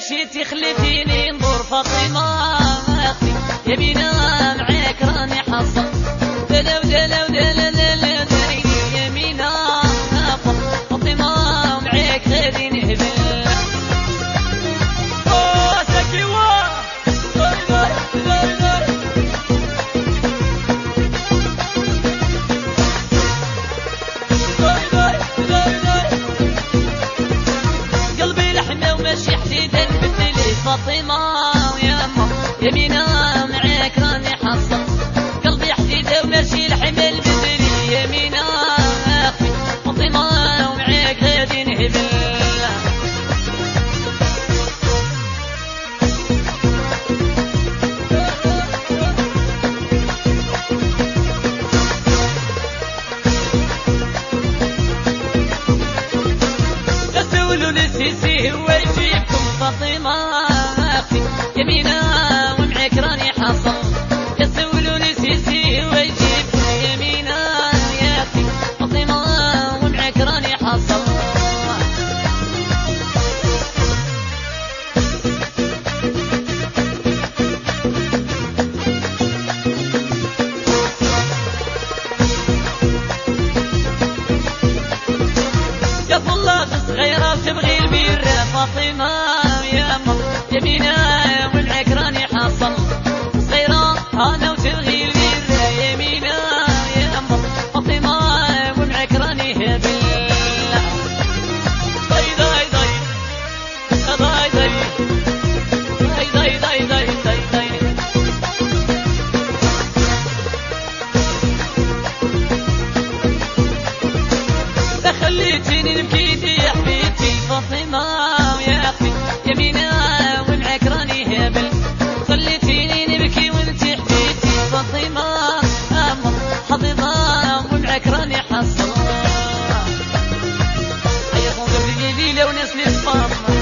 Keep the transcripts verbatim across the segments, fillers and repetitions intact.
مشيتي خليتيني نضر فاطمة اختي يمينة معاك راني حصل دلا ودلا ودلا دلا دايني يمينة فاطمة معاك غادي نهبل اوه ساكي واه داي داي داي داي داي داي داي قلبي لحمة وماشي حديدا بدلي فاطمة ويما يمينة معاك راني حصل قلبي حديدة وماشي الحمل بدلي يمينة اختي فاطمة ومعاك غادي نهبل تسولوا للسيسي هو يجيبكم فاطمة اختي يمينة ومعاك راني حصل يسولوا للسيسي هو يجيبكم يمينة يا اختي فاطمة ومعاك راني حصل يا فالله صغيرة تبغي البير فاطمة يما يمينة ومعاك راني حصل صغيرة انا وتبغي البير يمينة يما فاطمة ومعاك راني هبل داي داي داي داي داي داي داي داي داي خليتيني نبكيتي يا حبيبتي فاطمة ويا اختي يمينة ومعاك راني هبل خليتيني نبكي وانتي حبيبتي فاطمة اما حظيظة ومعاك راني حصل هيا خذوا لي ليلة وناس لي فاطمة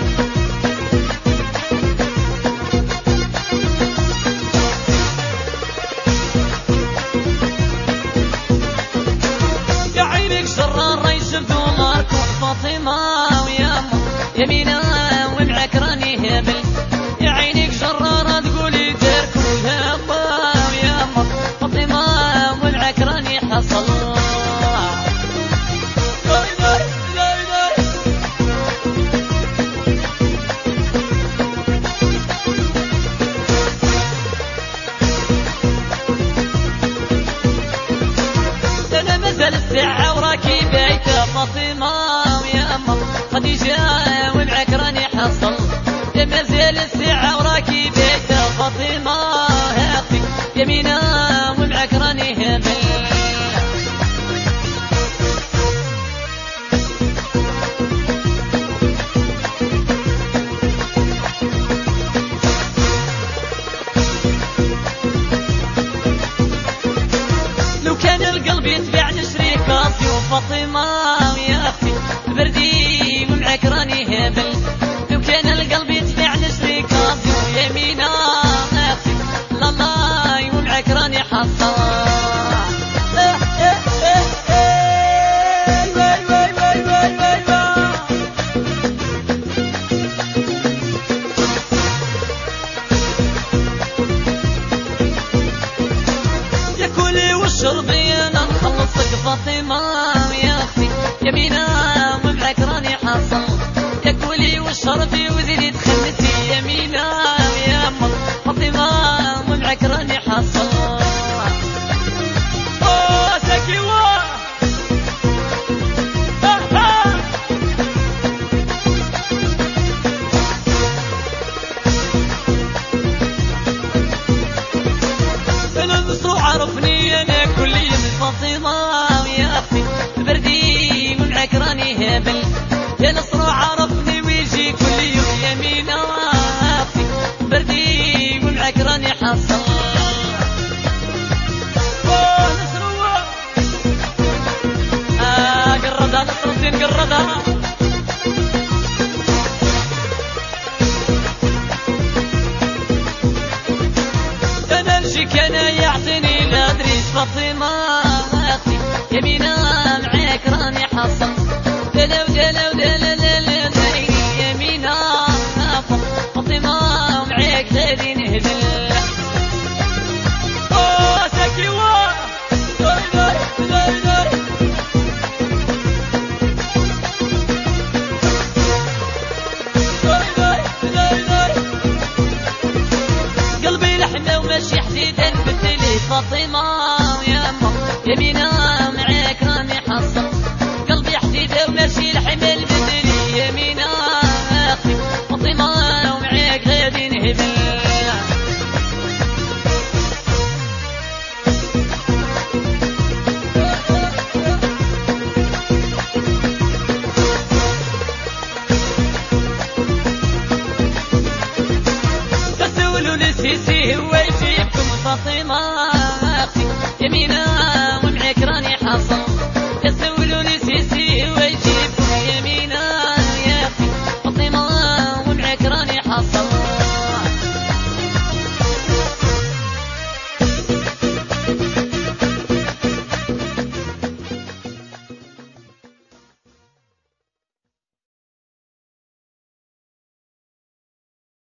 يا عينك شرار ريس بدوماركم فاطمة ويما يمينة ومعاك راني هبل يا عينك جرارة تقولي داركم هبا ويما فاطمة ومعاك راني حصل داي داي داي داي انا مازال الساعة وراكي بايتة فاطمة ويما خديجة ومعاك راني حصل يا مازال الساعة وراكي بايتة فاطمة اختي يمينة ومعاك راني هبل لو كان القلب يتبع نشري كاسيو فاطمة يا اختي بردي ومعاك راني هبل لو كان القلب يتبع نشري كاسيو يمينة اختي لا لا ومعاك راني حصل يا كلي واشربي انا نخلصك فاطمة يا اختي يمينة ومعاك راني حصل يا كلي واشربي وزيدي تخلتي يمينة يا فاطمة ومعاك راني حصل اوه ساكي واه انا نصو عرفني انا كلي من فاطمة يا اختي بردي ومعاك راني هبل يا نصر عرفني ويجي كل يوم يمينة اختي بردي ومعاك راني حصل اوه نصر اه قردها نصر الدين قردها انا نجيك انا يعطيني الادريس فاطمة اختي يمينة معاك راني حصل دلا ودلا ودلا دلا دايني يمينة فاطمة أختي يمينة